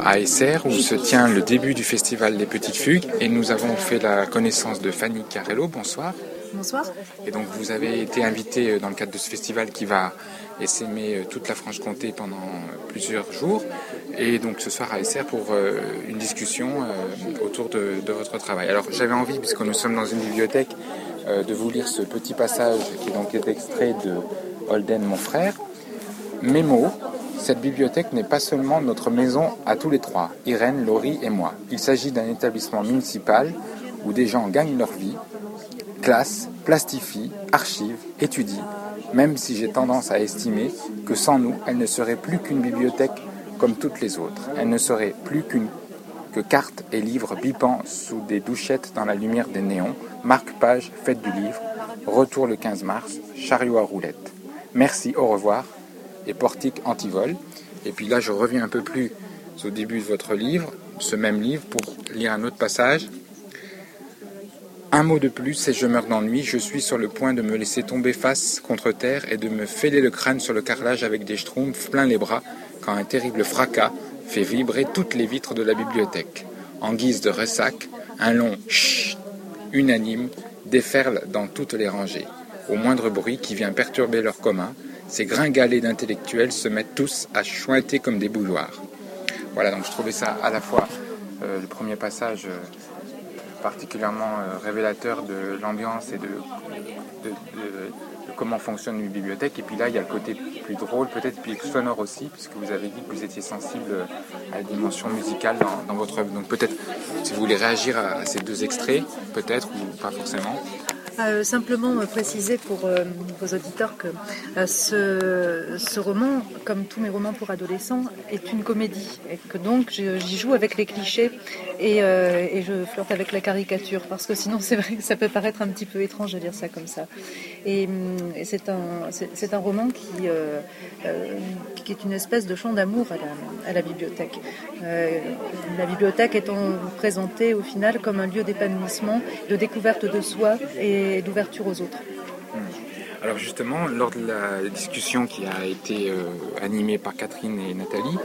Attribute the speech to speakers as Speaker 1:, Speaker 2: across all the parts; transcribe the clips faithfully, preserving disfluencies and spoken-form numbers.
Speaker 1: à Essert où se tient le début du festival des Petites Fugues et nous avons fait la connaissance de Fanny Carrello. Bonsoir.
Speaker 2: Bonsoir.
Speaker 1: Et donc vous avez été invitée dans le cadre de ce festival qui va essaimer toute la Franche-Comté pendant plusieurs jours et donc ce soir à Essert pour euh, une discussion euh, autour de, de votre travail. Alors j'avais envie, puisque nous sommes dans une bibliothèque, euh, de vous lire ce petit passage qui est donc extrait de Holden, mon frère. Mes mots, cette bibliothèque n'est pas seulement notre maison à tous les trois, Irène, Laurie et moi. Il s'agit d'un établissement municipal où des gens gagnent leur vie, classent, plastifient, archivent, étudient, même si j'ai tendance à estimer que sans nous, elle ne serait plus qu'une bibliothèque comme toutes les autres. Elle ne serait plus qu'une que cartes et livres bipant sous des douchettes dans la lumière des néons, marque-page, fête du livre, retour le quinze mars, chariot à roulettes. Merci, au revoir, et portique anti-vol. Et puis là, je reviens un peu plus au début de votre livre, ce même livre, pour lire un autre passage. Un mot de plus et je meurs d'ennui, je suis sur le point de me laisser tomber face contre terre et de me fêler le crâne sur le carrelage avec des schtroumpfs plein les bras quand un terrible fracas fait vibrer toutes les vitres de la bibliothèque. En guise de ressac, un long chut unanime déferle dans toutes les rangées. Au moindre bruit qui vient perturber leur commun, ces gringalets d'intellectuels se mettent tous à chointer comme des bouilloires. Voilà, donc je trouvais ça à la fois euh, le premier passage euh, particulièrement euh, révélateur de l'ambiance et de, de, de, de comment fonctionne une bibliothèque. Et puis là, il y a le côté plus drôle, peut-être plus sonore aussi, puisque vous avez dit que vous étiez sensible à la dimension musicale dans, dans votre œuvre. Donc peut-être, si vous voulez réagir à, à ces deux extraits, peut-être, ou pas forcément.
Speaker 2: Euh, simplement euh, préciser pour euh, vos auditeurs que euh, ce, ce roman, comme tous mes romans pour adolescents, est une comédie et que donc j'y joue avec les clichés et, euh, et je flirte avec la caricature parce que sinon c'est vrai que ça peut paraître un petit peu étrange de dire ça comme ça. Et, et c'est un c'est, c'est un roman qui euh, euh, qui est une espèce de chant d'amour à la, à la bibliothèque. Euh, la bibliothèque étant présentée au final comme un lieu d'épanouissement, de découverte de soi et et d'ouverture aux autres.
Speaker 1: Alors justement, lors de la discussion qui a été euh, animée par Catherine et Nathalie,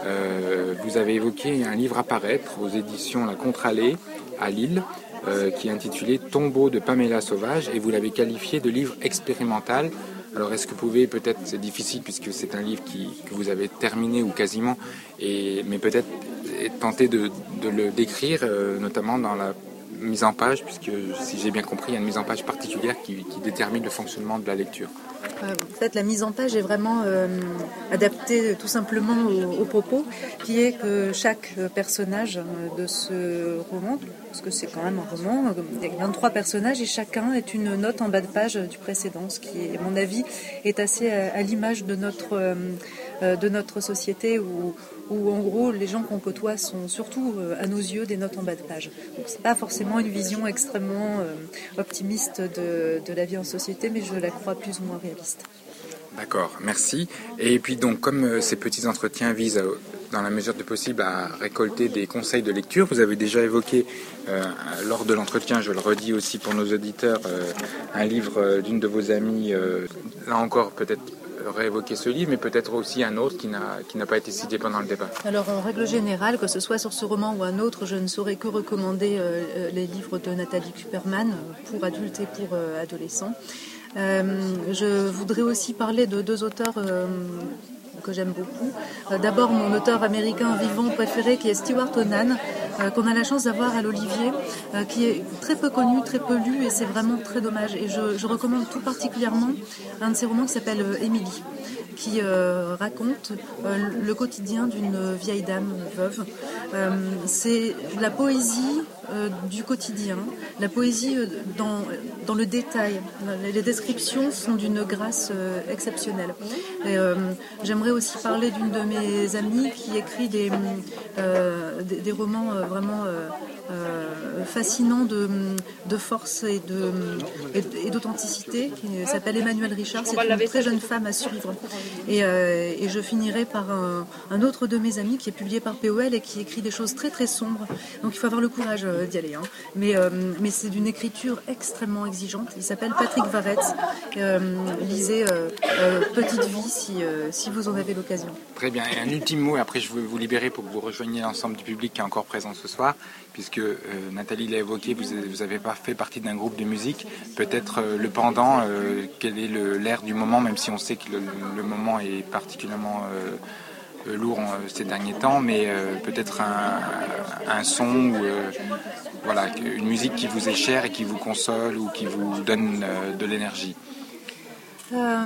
Speaker 1: euh, vous avez évoqué un livre à paraître aux éditions La Contre-Allée à Lille, euh, qui est intitulé Tombeau de Pamela Sauvage, et vous l'avez qualifié de livre expérimental. Alors est-ce que vous pouvez, peut-être, c'est difficile puisque c'est un livre qui, que vous avez terminé ou quasiment, et, mais peut-être tenter de, de le décrire, euh, notamment dans la mise en page, puisque si j'ai bien compris, il y a une mise en page particulière qui, qui détermine le fonctionnement de la lecture.
Speaker 2: Euh, en fait, la mise en page est vraiment euh, adaptée tout simplement au, au propos, qui est que chaque personnage de ce roman, parce que c'est quand même un roman, il y a vingt-trois personnages et chacun est une note en bas de page du précédent, ce qui, à mon avis, est assez à, à l'image de notre, euh, de notre société où, où, en gros, les gens qu'on côtoie sont surtout, euh, à nos yeux, des notes en bas de page. Donc, c'est pas forcément une vision extrêmement euh, optimiste de, de la vie en société, mais je la crois plus ou moins réaliste.
Speaker 1: D'accord, merci. Et puis donc, comme euh, ces petits entretiens visent, à, dans la mesure du possible, à récolter des conseils de lecture, vous avez déjà évoqué, euh, lors de l'entretien, je le redis aussi pour nos auditeurs, euh, un livre euh, d'une de vos amies, euh, là encore peut-être réévoquer ce livre, mais peut-être aussi un autre qui n'a, qui n'a pas été cité pendant le débat.
Speaker 2: Alors, en règle générale, que ce soit sur ce roman ou un autre, je ne saurais que recommander euh, les livres de Nathalie Kuperman, pour adultes et pour euh, adolescents. Euh, je voudrais aussi parler de deux auteurs euh, que j'aime beaucoup. Euh, d'abord, mon auteur américain vivant préféré, qui est Stewart O'Nan, euh, qu'on a la chance d'avoir à l'Olivier, euh, qui est très peu connu, très peu lu, et c'est vraiment très dommage. Et je, je recommande tout particulièrement un de ses romans qui s'appelle euh, Émilie, qui euh, raconte euh, le quotidien d'une vieille dame veuve. Euh, c'est la poésie euh, du quotidien, la poésie euh, dans, dans le détail. Les descriptions sont d'une grâce euh, exceptionnelle. Et, euh, j'aimerais aussi parler d'une de mes amies qui écrit des, euh, des, des romans euh, vraiment euh, euh, fascinants de, de force et, de, et, et d'authenticité, qui s'appelle Emmanuelle Richard. C'est une très jeune femme à suivre. Et, euh, et je finirai par un, un autre de mes amis qui est publié par P O L et qui écrit des choses très très sombres. Donc il faut avoir le courage d'y aller. Hein. Mais, euh, mais c'est d'une écriture extrêmement exigeante. Il s'appelle Patrick Varette. Euh, lisez euh, euh, Petite Vie si, euh, si vous en avez l'occasion.
Speaker 1: Très bien. Et un ultime mot, et après je veux vous libérer pour que vous rejoigniez l'ensemble du public qui est encore présent ce soir, puisque euh, Nathalie l'a évoqué, vous n'avez pas fait partie d'un groupe de musique. Peut-être euh, le pendant, euh, quel est le, l'air du moment, même si on sait que le, le moment est particulièrement euh, lourd euh, ces derniers temps, mais euh, peut-être un, un son ou euh, voilà, une musique qui vous est chère et qui vous console ou qui vous donne euh, de l'énergie.
Speaker 2: Euh,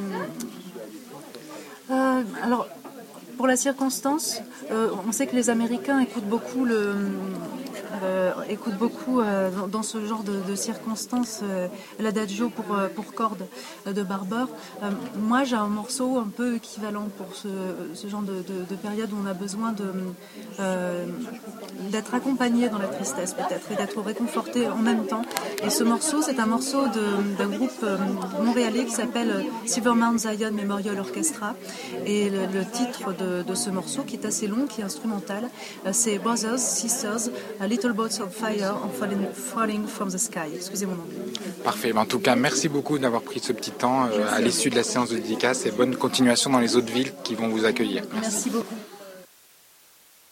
Speaker 2: euh, alors, pour la circonstance, euh, on sait que les Américains écoutent beaucoup le... Euh, écoute beaucoup euh, dans, dans ce genre de, de circonstances euh, l'adagio pour, euh, pour cordes euh, de Barber. Euh, moi j'ai un morceau un peu équivalent pour ce, ce genre de, de, de période où on a besoin de, euh, d'être accompagné dans la tristesse peut-être et d'être réconforté en même temps. Et ce morceau c'est un morceau de, d'un groupe euh, montréalais qui s'appelle Silver Mount Zion Memorial Orchestra, et le, le titre de, de ce morceau qui est assez long, qui est instrumental, euh, c'est Brothers, Sisters, a Little Boats of Fire falling, falling from the Sky. Excusez mon nom.
Speaker 1: Parfait. En tout cas, merci beaucoup d'avoir pris ce petit temps euh, à l'issue de la séance de dédicace et bonne continuation dans les autres villes qui vont vous accueillir.
Speaker 2: Merci, merci beaucoup.